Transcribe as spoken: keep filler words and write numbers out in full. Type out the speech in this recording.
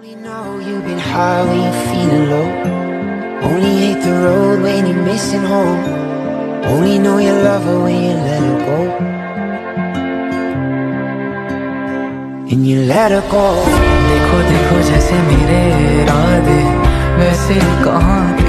Only know you've been high when you're feeling low. Only hate the road when you're missing home. Only know you love her when you let her go. And you let her go. देखो देखो जैसे मेरे इरादे वैसे कहाँ